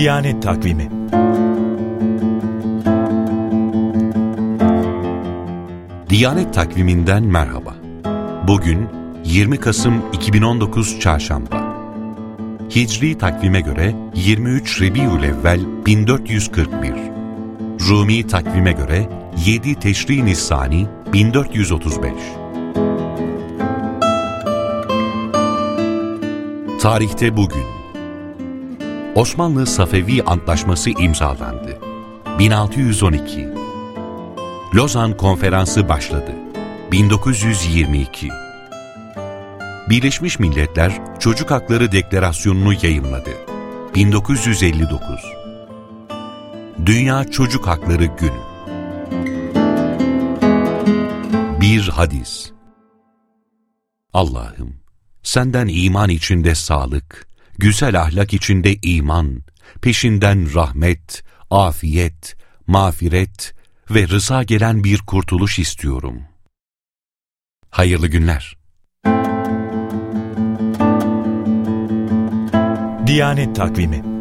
Diyanet Takvimi. Diyanet Takvimi'nden merhaba. Bugün 20 Kasım 2019 Çarşamba. Hicri takvime göre 23 Rebiülevvel 1441. Rumi takvime göre 7 Teşrin-i Nisani 1435. Tarihte bugün Osmanlı-Safevi Antlaşması imzalandı. 1612. Lozan Konferansı başladı. 1922. Birleşmiş Milletler Çocuk Hakları Deklarasyonu'nu yayımladı. 1959. Dünya Çocuk Hakları Günü. Bir hadis. Allah'ım, senden iman içinde sağlık, güzel ahlak içinde iman, peşinden rahmet, afiyet, mağfiret ve rıza gelen bir kurtuluş istiyorum. Hayırlı günler. Diyanet Takvimi.